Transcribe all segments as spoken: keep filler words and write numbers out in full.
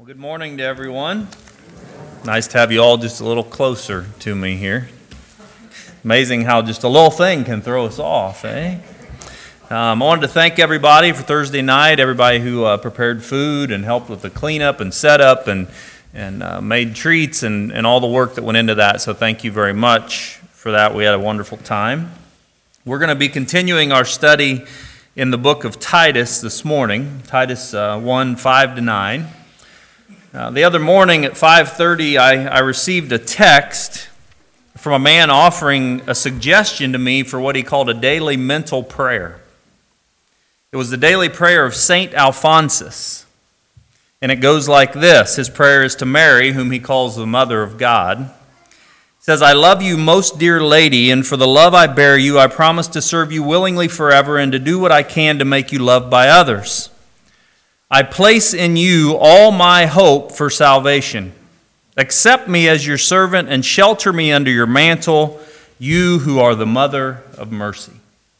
Good morning to everyone. Nice to have you all just a little closer to me here. Amazing how just a little thing can throw us off, eh? Um, I wanted to thank everybody for Thursday night, everybody who uh, prepared food and helped with the cleanup and setup and, and uh, made treats and, and all the work that went into that. So thank you very much for that. We had a wonderful time. We're going to be continuing our study in the book of Titus this morning, Titus uh, one, five to nine. Uh, the other morning at five thirty, I, I received a text from a man offering a suggestion to me for what he called a daily mental prayer. It was the daily prayer of Saint Alphonsus. And it goes like this. His prayer is to Mary, whom he calls the Mother of God. It says, I love you, most dear lady, and for the love I bear you, I promise to serve you willingly forever and to do what I can to make you loved by others. I place in you all my hope for salvation. Accept me as your servant and shelter me under your mantle, you who are the mother of mercy.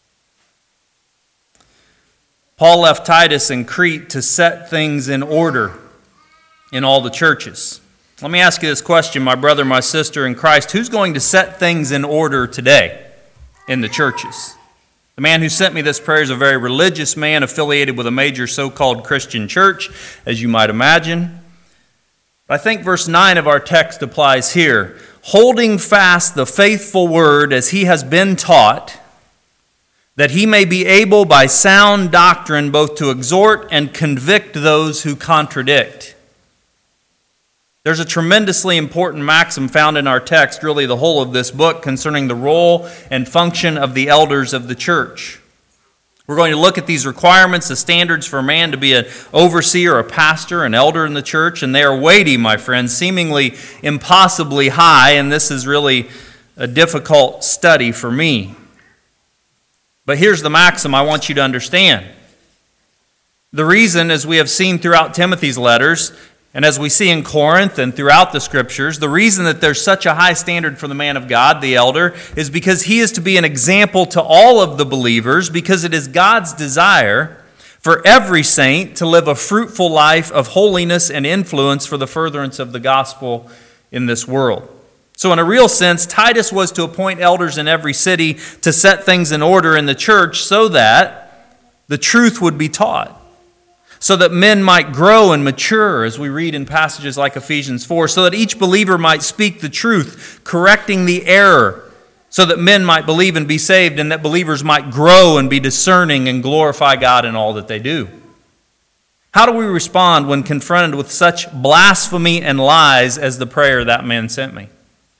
Paul left Titus in Crete to set things in order in all the churches. Let me ask you this question, my brother, my sister in Christ. Who's going to set things in order today in the churches? The man who sent me this prayer is a very religious man affiliated with a major so-called Christian church, as you might imagine. I think verse nine of our text applies here. Holding fast the faithful word as he has been taught, that he may be able by sound doctrine both to exhort and convict those who contradict. There's a tremendously important maxim found in our text, really the whole of this book, concerning the role and function of the elders of the church. We're going to look at these requirements, the standards for a man to be an overseer, a pastor, an elder in the church, and they are weighty, my friends, seemingly impossibly high, and this is really a difficult study for me. But here's the maxim I want you to understand. The reason, as we have seen throughout Timothy's letters, and as we see in Corinth and throughout the Scriptures, the reason that there's such a high standard for the man of God, the elder, is because he is to be an example to all of the believers, because it is God's desire for every saint to live a fruitful life of holiness and influence for the furtherance of the gospel in this world. So in a real sense, Titus was to appoint elders in every city to set things in order in the church so that the truth would be taught, so that men might grow and mature, as we read in passages like Ephesians four, so that each believer might speak the truth, correcting the error, so that men might believe and be saved, and that believers might grow and be discerning and glorify God in all that they do. How do we respond when confronted with such blasphemy and lies as the prayer that man sent me?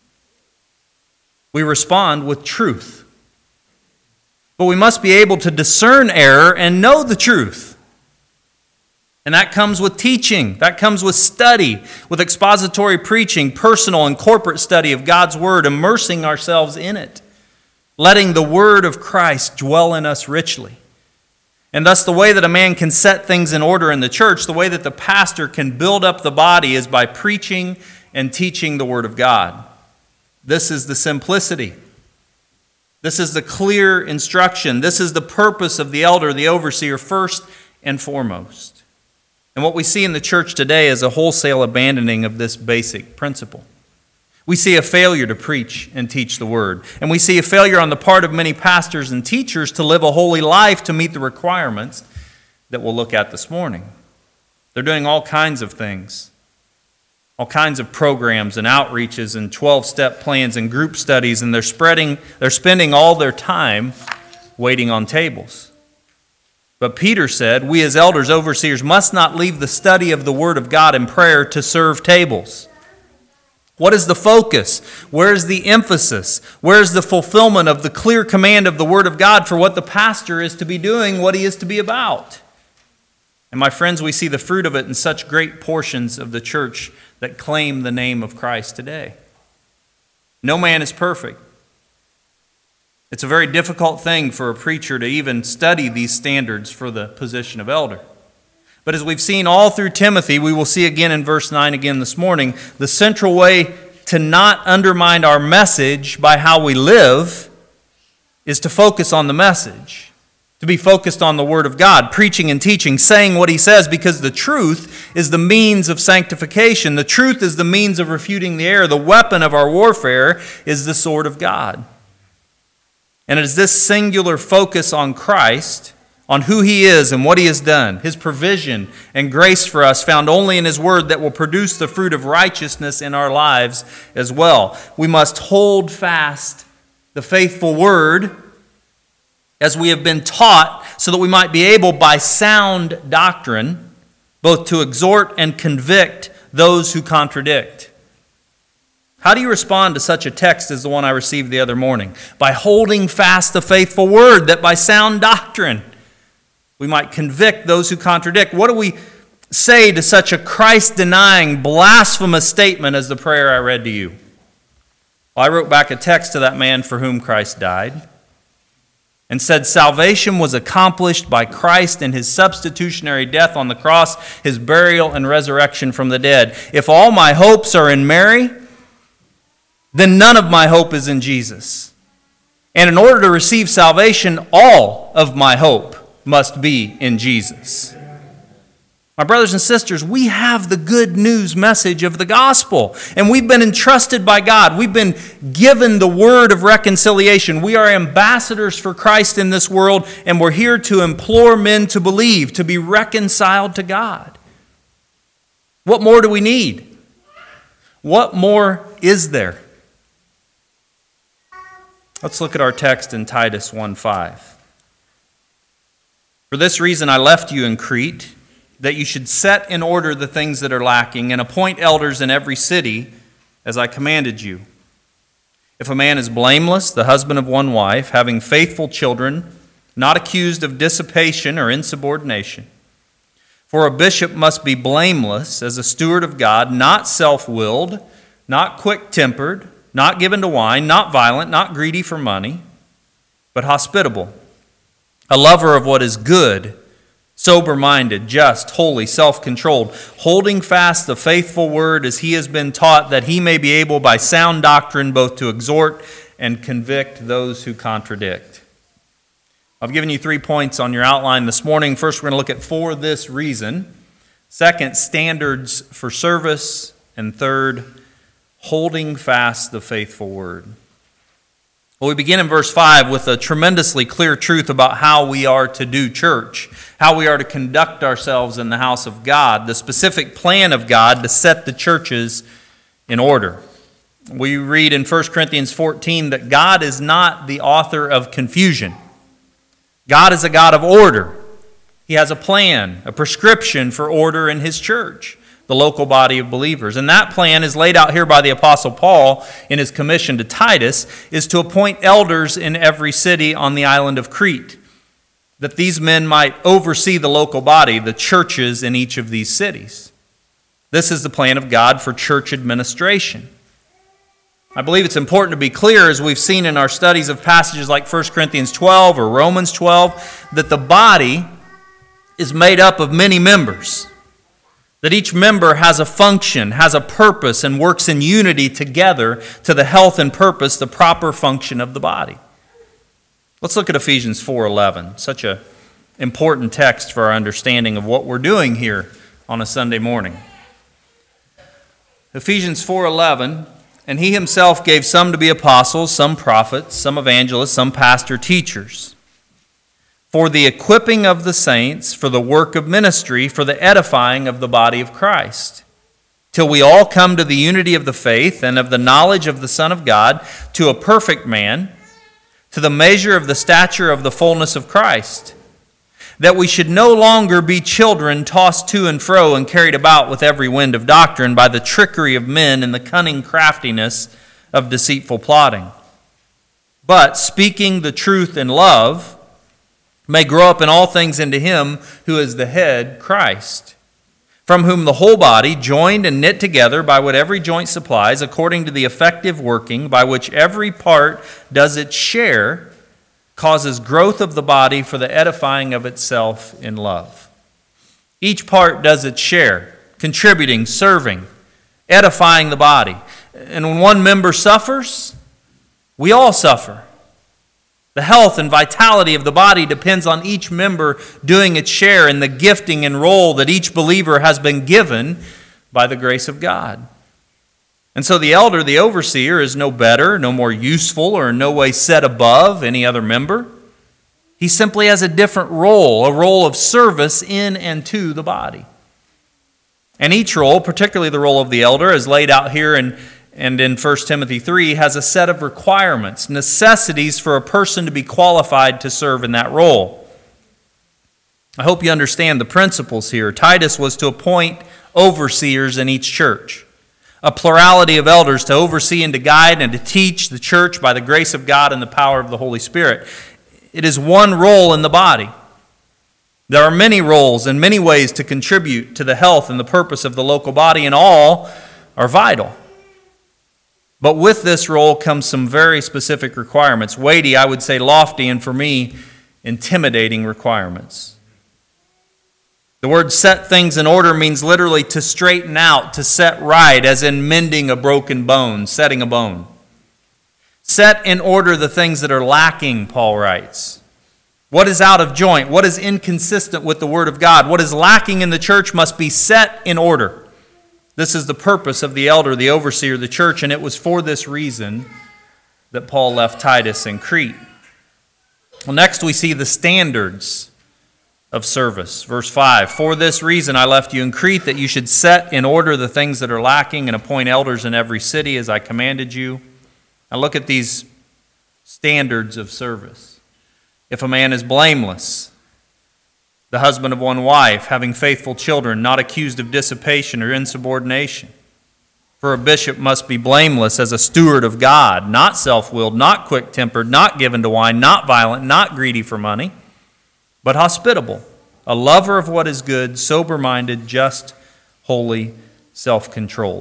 We respond with truth. But we must be able to discern error and know the truth. And that comes with teaching. That comes with study, with expository preaching, personal and corporate study of God's Word, immersing ourselves in it, letting the Word of Christ dwell in us richly. And thus the way that a man can set things in order in the church, the way that the pastor can build up the body is by preaching and teaching the Word of God. This is the simplicity. This is the clear instruction. This is the purpose of the elder, the overseer, first and foremost. And what we see in the church today is a wholesale abandoning of this basic principle. We see a failure to preach and teach the word. And we see a failure on the part of many pastors and teachers to live a holy life to meet the requirements that we'll look at this morning. They're doing all kinds of things, all kinds of programs and outreaches and twelve-step plans and group studies, and they're spreading, they're spending all their time waiting on tables. But Peter said, we as elders, overseers, must not leave the study of the Word of God and prayer to serve tables. What is the focus? Where is the emphasis? Where is the fulfillment of the clear command of the Word of God for what the pastor is to be doing, what he is to be about? And my friends, we see the fruit of it in such great portions of the church that claim the name of Christ today. No man is perfect. It's a very difficult thing for a preacher to even study these standards for the position of elder. But as we've seen all through Timothy, we will see again in verse nine again this morning, the central way to not undermine our message by how we live is to focus on the message. to be focused on the Word of God, preaching and teaching, saying what he says, because the truth is the means of sanctification. The truth is the means of refuting the error. The weapon of our warfare is the sword of God. And it is this singular focus on Christ, on who he is and what he has done, his provision and grace for us found only in his word, that will produce the fruit of righteousness in our lives as well. We must hold fast the faithful word as we have been taught, so that we might be able by sound doctrine both to exhort and convict those who contradict. How do you respond to such a text as the one I received the other morning? By holding fast the faithful word, that by sound doctrine we might convict those who contradict. What do we say to such a Christ-denying, blasphemous statement as the prayer I read to you? Well, I wrote back a text to that man for whom Christ died, and said salvation was accomplished by Christ in his substitutionary death on the cross, his burial and resurrection from the dead. If all my hopes are in Mary, then none of my hope is in Jesus. And in order to receive salvation, all of my hope must be in Jesus. My brothers and sisters, we have the good news message of the gospel, and we've been entrusted by God. We've been given the word of reconciliation. We are ambassadors for Christ in this world, and we're here to implore men to believe, to be reconciled to God. What more do we need? What more is there? Let's look at our text in Titus one five. For this reason I left you in Crete, that you should set in order the things that are lacking, and appoint elders in every city, as I commanded you. If a man is blameless, the husband of one wife, having faithful children, not accused of dissipation or insubordination. For a bishop must be blameless as a steward of God, not self-willed, not quick-tempered, not given to wine, not violent, not greedy for money, but hospitable, a lover of what is good, sober-minded, just, holy, self-controlled, holding fast the faithful word as he has been taught, that he may be able by sound doctrine both to exhort and convict those who contradict. I've given you three points on your outline this morning. First, we're going to look at for this reason. Second, standards for service. And third, holding fast the faithful word. Well, we begin in verse five with a tremendously clear truth about how we are to do church, how we are to conduct ourselves in the house of God, the specific plan of God to set the churches in order. We read in First Corinthians fourteen that God is not the author of confusion. God is a God of order. He has a plan, a prescription for order in his church, the local body of believers. And that plan is laid out here by the Apostle Paul in his commission to Titus, is to appoint elders in every city on the island of Crete, that these men might oversee the local body, the churches in each of these cities. This is the plan of God for church administration. I believe it's important to be clear, as we've seen in our studies of passages like First Corinthians twelve or Romans twelve, that the body is made up of many members. That each member has a function, has a purpose, and works in unity together to the health and purpose, the proper function of the body. Let's look at Ephesians four eleven, such an important text for our understanding of what we're doing here on a Sunday morning. Ephesians four eleven, and he himself gave some to be apostles, some prophets, some evangelists, some pastor teachers, for the equipping of the saints, for the work of ministry, for the edifying of the body of Christ, till we all come to the unity of the faith and of the knowledge of the Son of God, to a perfect man, to the measure of the stature of the fullness of Christ, that we should no longer be children tossed to and fro and carried about with every wind of doctrine by the trickery of men and the cunning craftiness of deceitful plotting, but speaking the truth in love, may grow up in all things into him who is the head, Christ, from whom the whole body, joined and knit together by what every joint supplies, according to the effective working by which every part does its share, causes growth of the body for the edifying of itself in love. Each part does its share, contributing, serving, edifying the body. And when one member suffers, we all suffer. The health and vitality of the body depends on each member doing its share in the gifting and role that each believer has been given by the grace of God. And so the elder, the overseer, is no better, no more useful, or in no way set above any other member. He simply has a different role, a role of service in and to the body. And each role, particularly the role of the elder, as laid out here in, and in First Timothy three, has a set of requirements, necessities for a person to be qualified to serve in that role. I hope you understand the principles here. Titus was to appoint overseers in each church, a plurality of elders to oversee and to guide and to teach the church by the grace of God and the power of the Holy Spirit. It is one role in the body. There are many roles and many ways to contribute to the health and the purpose of the local body, and all are vital. But with this role comes some very specific requirements, weighty, I would say lofty, and for me, intimidating requirements. The word set things in order means literally to straighten out, to set right, as in mending a broken bone, setting a bone. Set in order the things that are lacking, Paul writes. What is out of joint? What is inconsistent with the Word of God? What is lacking in the church must be set in order. This is the purpose of the elder, the overseer of the church, and it was for this reason that Paul left Titus in Crete. Well, next we see the standards of service. Verse five, for this reason I left you in Crete, that you should set in order the things that are lacking and appoint elders in every city as I commanded you. Now look at these standards of service. If a man is blameless, the husband of one wife, having faithful children, not accused of dissipation or insubordination. For a bishop must be blameless as a steward of God, not self-willed, not quick-tempered, not given to wine, not violent, not greedy for money, but hospitable, a lover of what is good, sober-minded, just, holy, self-controlled.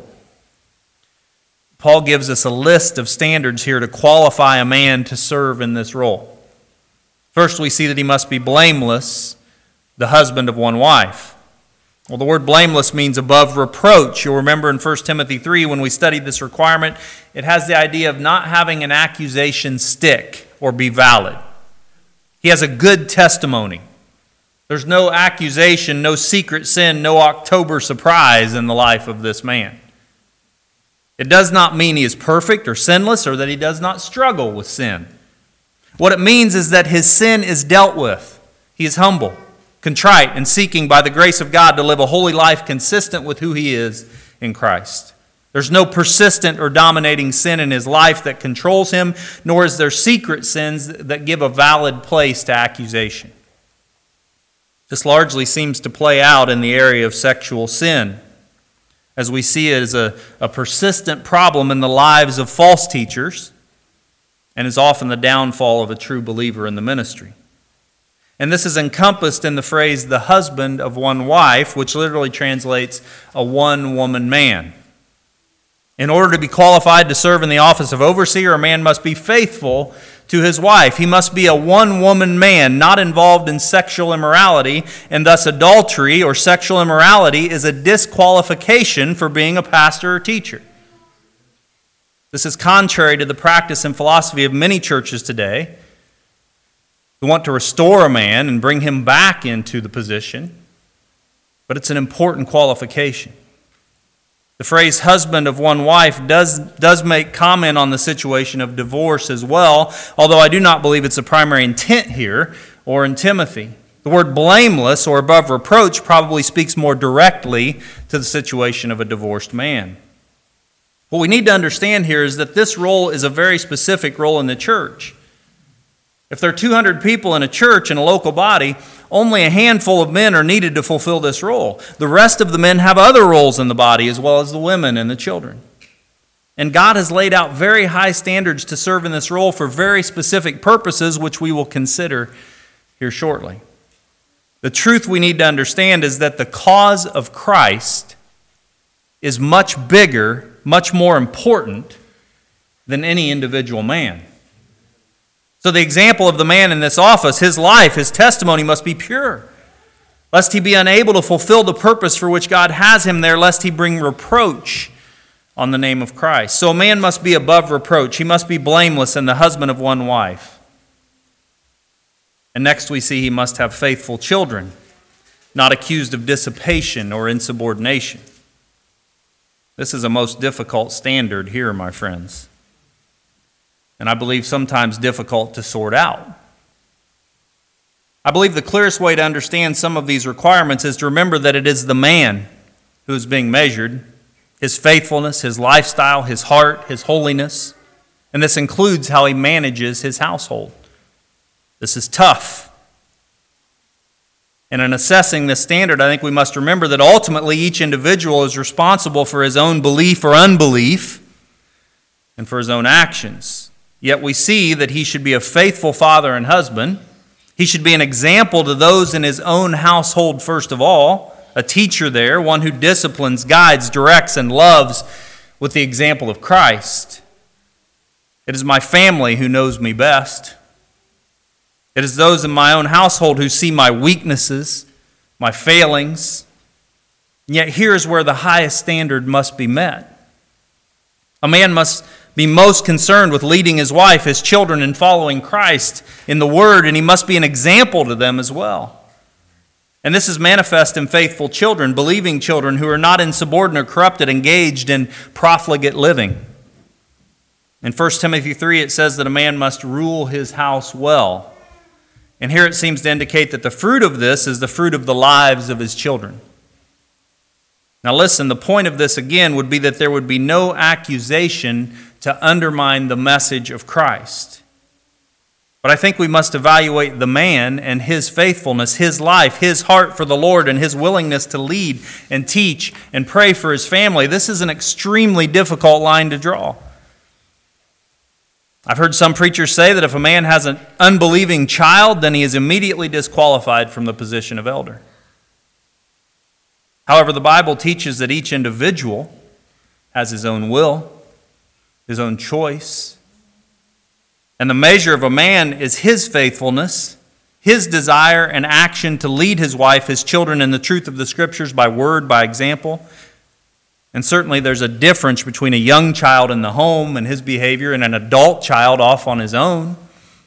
Paul gives us a list of standards here to qualify a man to serve in this role. First, we see that he must be blameless, the husband of one wife. Well, the word blameless means above reproach. You'll remember in First Timothy three, when we studied this requirement, it has the idea of not having an accusation stick or be valid. He has a good testimony. There's no accusation, no secret sin, no October surprise in the life of this man. It does not mean he is perfect or sinless or that he does not struggle with sin. What it means is that his sin is dealt with. He is humble, contrite, and seeking by the grace of God to live a holy life consistent with who he is in Christ. There's no persistent or dominating sin in his life that controls him, nor is there secret sins that give a valid place to accusation. This largely seems to play out in the area of sexual sin, as we see it as a, a persistent problem in the lives of false teachers, and is often the downfall of a true believer in the ministry. And this is encompassed in the phrase, the husband of one wife, which literally translates a one-woman man. In order to be qualified to serve in the office of overseer, a man must be faithful to his wife. He must be a one-woman man, not involved in sexual immorality, and thus adultery or sexual immorality is a disqualification for being a pastor or teacher. This is contrary to the practice and philosophy of many churches today who want to restore a man and bring him back into the position, but it's an important qualification. The phrase husband of one wife does, does make comment on the situation of divorce as well, although I do not believe it's a primary intent here or in Timothy. The word blameless or above reproach probably speaks more directly to the situation of a divorced man. What we need to understand here is that this role is a very specific role in the church. If there are two hundred people in a church, in a local body, only a handful of men are needed to fulfill this role. The rest of the men have other roles in the body, as well as the women and the children. And God has laid out very high standards to serve in this role for very specific purposes, which we will consider here shortly. The truth we need to understand is that the cause of Christ is much bigger, much more important than any individual man. So the example of the man in this office, his life, his testimony must be pure, lest he be unable to fulfill the purpose for which God has him there, lest he bring reproach on the name of Christ. So a man must be above reproach. He must be blameless and the husband of one wife. And next we see he must have faithful children, not accused of dissipation or insubordination. This is a most difficult standard here, my friends, and I believe sometimes difficult to sort out. I believe the clearest way to understand some of these requirements is to remember that it is the man who is being measured, his faithfulness, his lifestyle, his heart, his holiness, and this includes how he manages his household. This is tough. And in assessing this standard, I think we must remember that ultimately each individual is responsible for his own belief or unbelief and for his own actions. Yet we see that he should be a faithful father and husband. He should be an example to those in his own household first of all, a teacher there, one who disciplines, guides, directs, and loves with the example of Christ. It is my family who knows me best. It is those in my own household who see my weaknesses, my failings. And yet here is where the highest standard must be met. A man must be most concerned with leading his wife, his children, and following Christ in the Word, and he must be an example to them as well. And this is manifest in faithful children, believing children who are not insubordinate, corrupted, engaged in profligate living. In First Timothy three, it says that a man must rule his house well. And here it seems to indicate that the fruit of this is the fruit of the lives of his children. Now listen, the point of this again would be that there would be no accusation to undermine the message of Christ. But I think we must evaluate the man and his faithfulness, his life, his heart for the Lord, and his willingness to lead and teach and pray for his family. This is an extremely difficult line to draw. I've heard some preachers say that if a man has an unbelieving child, then he is immediately disqualified from the position of elder. However, the Bible teaches that each individual has his own will, his own choice, and the measure of a man is his faithfulness, his desire and action to lead his wife, his children in the truth of the Scriptures by word, by example. And certainly there's a difference between a young child in the home and his behavior and an adult child off on his own.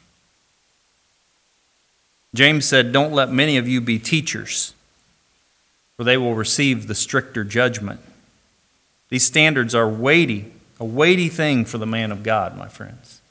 James said, "Don't let many of you be teachers, for they will receive the stricter judgment." These standards are weighty, a weighty thing for the man of God, my friends.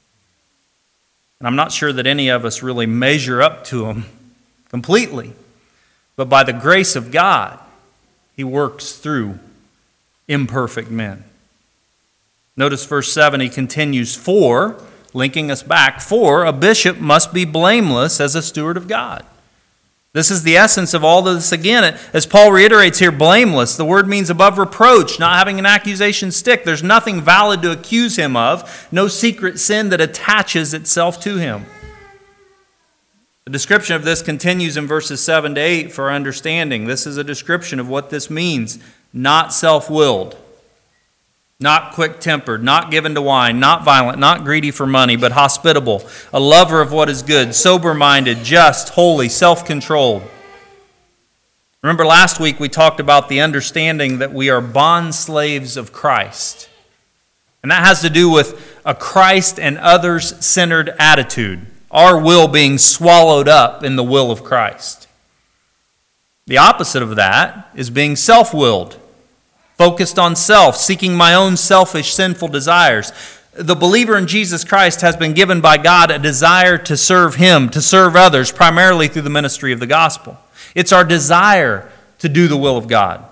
And I'm not sure that any of us really measure up to them completely, but by the grace of God, he works through imperfect men. Notice verse seven, he continues, "For," linking us back, "for a bishop must be blameless as a steward of God." This is the essence of all of this again. As Paul reiterates here, blameless. The word means above reproach, not having an accusation stick. There's nothing valid to accuse him of, no secret sin that attaches itself to him. The description of this continues in verses seven to eight for our understanding. This is a description of what this means. Not self-willed, not quick-tempered, not given to wine, not violent, not greedy for money, but hospitable, a lover of what is good, sober-minded, just, holy, self-controlled. Remember last week we talked about the understanding that we are bond slaves of Christ. And that has to do with a Christ and others-centered attitude, our will being swallowed up in the will of Christ. The opposite of that is being self-willed, focused on self, seeking my own selfish, sinful desires. The believer in Jesus Christ has been given by God a desire to serve Him, to serve others, primarily through the ministry of the gospel. It's our desire to do the will of God.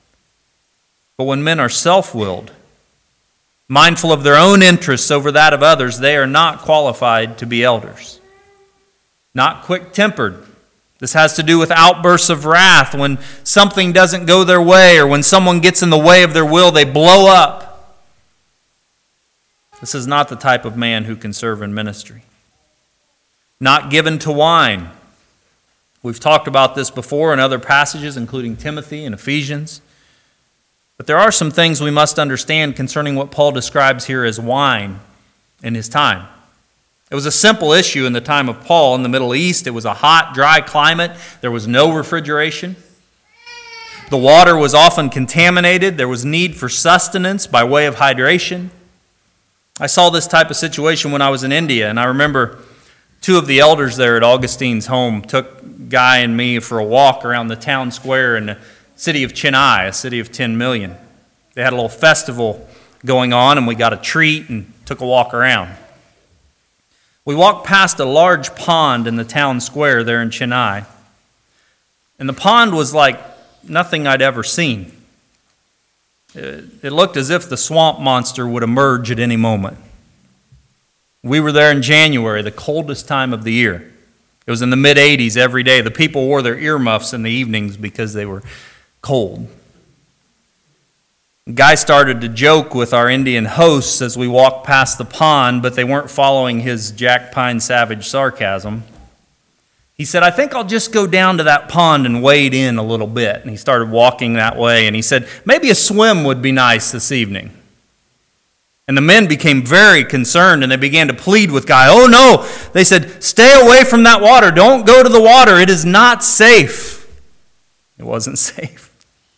But when men are self-willed, mindful of their own interests over that of others, they are not qualified to be elders. Not quick-tempered. This has to do with outbursts of wrath. When something doesn't go their way or when someone gets in the way of their will, they blow up. This is not the type of man who can serve in ministry. Not given to wine. We've talked about this before in other passages, including Timothy and Ephesians. But there are some things we must understand concerning what Paul describes here as wine in his time. It was a simple issue in the time of Paul in the Middle East. It was a hot, dry climate. There was no refrigeration. The water was often contaminated. There was need for sustenance by way of hydration. I saw this type of situation when I was in India, and I remember Two of the elders there at Augustine's home took Guy and me for a walk around the town square in the city of Chennai, a city of ten million. They had a little festival going on, and we got a treat and took a walk around. We walked past a large pond in the town square there in Chennai, and the pond was like nothing I'd ever seen. It looked as if the swamp monster would emerge at any moment. We were there in January, the coldest time of the year. It was in the mid eighties every day. The people wore their earmuffs in the evenings because they were cold. Guy started to joke with our Indian hosts as we walked past the pond, but they weren't following his Jack Pine Savage sarcasm. He said, I think I'll just go down to that pond and wade in a little bit. And he started walking that way, and he said, maybe a swim would be nice this evening. And the men became very concerned, and they began to plead with Guy. Oh no, they said, stay away from that water. Don't go to the water. It is not safe. It wasn't safe.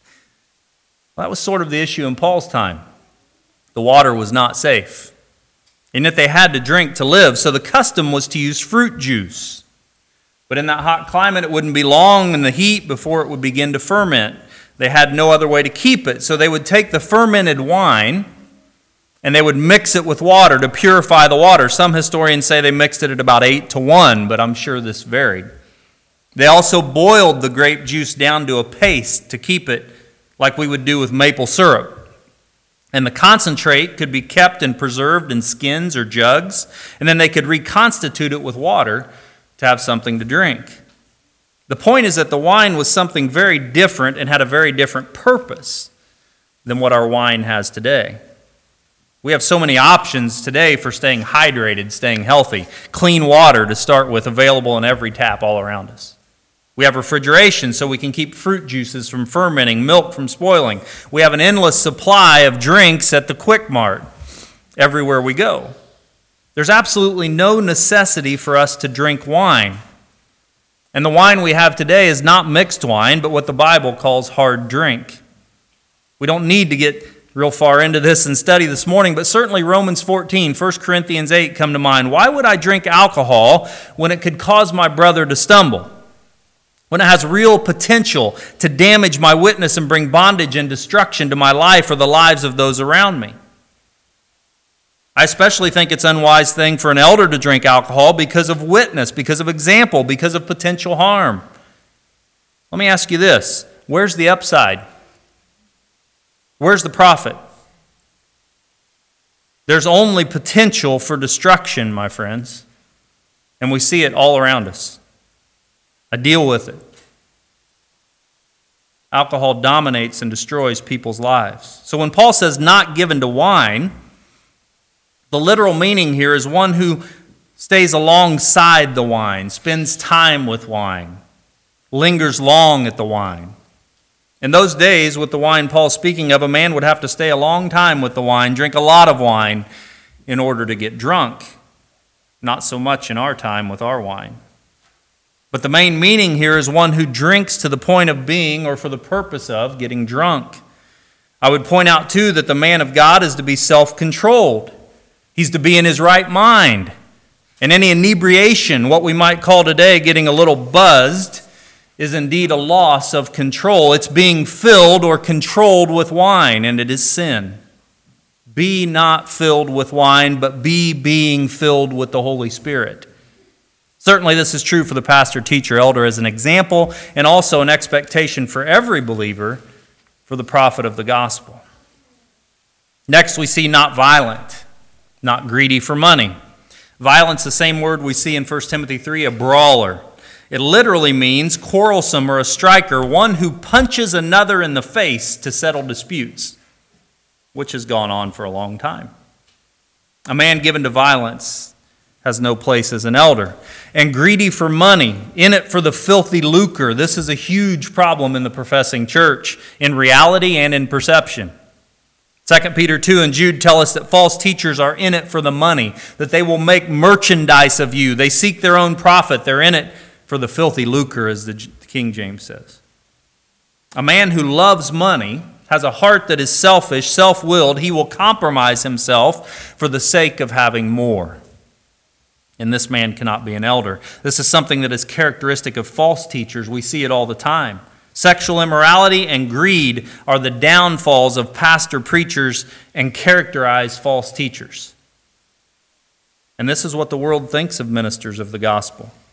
Well, that was sort of the issue in Paul's time. The water was not safe, and yet they had to drink to live, so the custom was to use fruit juice. But in that hot climate, it wouldn't be long in the heat before it would begin to ferment. They had no other way to keep it. So they would take the fermented wine and they would mix it with water to purify the water. Some historians say they mixed it at about eight to one, but I'm sure this varied. They also boiled the grape juice down to a paste to keep it like we would do with maple syrup. And the concentrate could be kept and preserved in skins or jugs, and then they could reconstitute it with water to have something to drink. The point is that the wine was something very different and had a very different purpose than what our wine has today. We have so many options today for staying hydrated, staying healthy. Clean water to start with, available in every tap all around us. We have refrigeration so we can keep fruit juices from fermenting, milk from spoiling. We have an endless supply of drinks at the Quick Mart everywhere we go. There's absolutely no necessity for us to drink wine. And the wine we have today is not mixed wine, but what the Bible calls hard drink. We don't need to get real far into this and study this morning, but certainly Romans fourteen, First Corinthians eight come to mind. Why would I drink alcohol when it could cause my brother to stumble? When it has real potential to damage my witness and bring bondage and destruction to my life or the lives of those around me? I especially think it's an unwise thing for an elder to drink alcohol because of witness, because of example, because of potential harm. Let me ask you this. Where's the upside? Where's the profit? There's only potential for destruction, my friends, and we see it all around us. I deal with it. Alcohol dominates and destroys people's lives. So when Paul says not given to wine, the literal meaning here is one who stays alongside the wine, spends time with wine, lingers long at the wine. In those days, with the wine Paul's speaking of, a man would have to stay a long time with the wine, drink a lot of wine in order to get drunk. Not so much in our time with our wine. But the main meaning here is one who drinks to the point of being, or for the purpose of, getting drunk. I would point out, too, that the man of God is to be self-controlled. He's to be in his right mind. And any inebriation, what we might call today getting a little buzzed, is indeed a loss of control. It's being filled or controlled with wine, and it is sin. Be not filled with wine, but be being filled with the Holy Spirit. Certainly this is true for the pastor, teacher, elder as an example, and also an expectation for every believer for the profit of the gospel. Next, we see not violent, not greedy for money. Violence, the same word we see in First Timothy three, a brawler. It literally means quarrelsome or a striker, one who punches another in the face to settle disputes, which has gone on for a long time. A man given to violence has no place as an elder. And greedy for money, in it for the filthy lucre. This is a huge problem in the professing church, in reality and in perception. Second Peter two and Jude tell us that false teachers are in it for the money, that they will make merchandise of you. They seek their own profit. They're in it for the filthy lucre, as the King James says. A man who loves money has a heart that is selfish, self-willed. He will compromise himself for the sake of having more. and this man cannot be an elder. This is something that is characteristic of false teachers. We see it all the time. Sexual immorality and greed are the downfalls of pastor preachers and characterize false teachers. And this is what the world thinks of ministers of the gospel.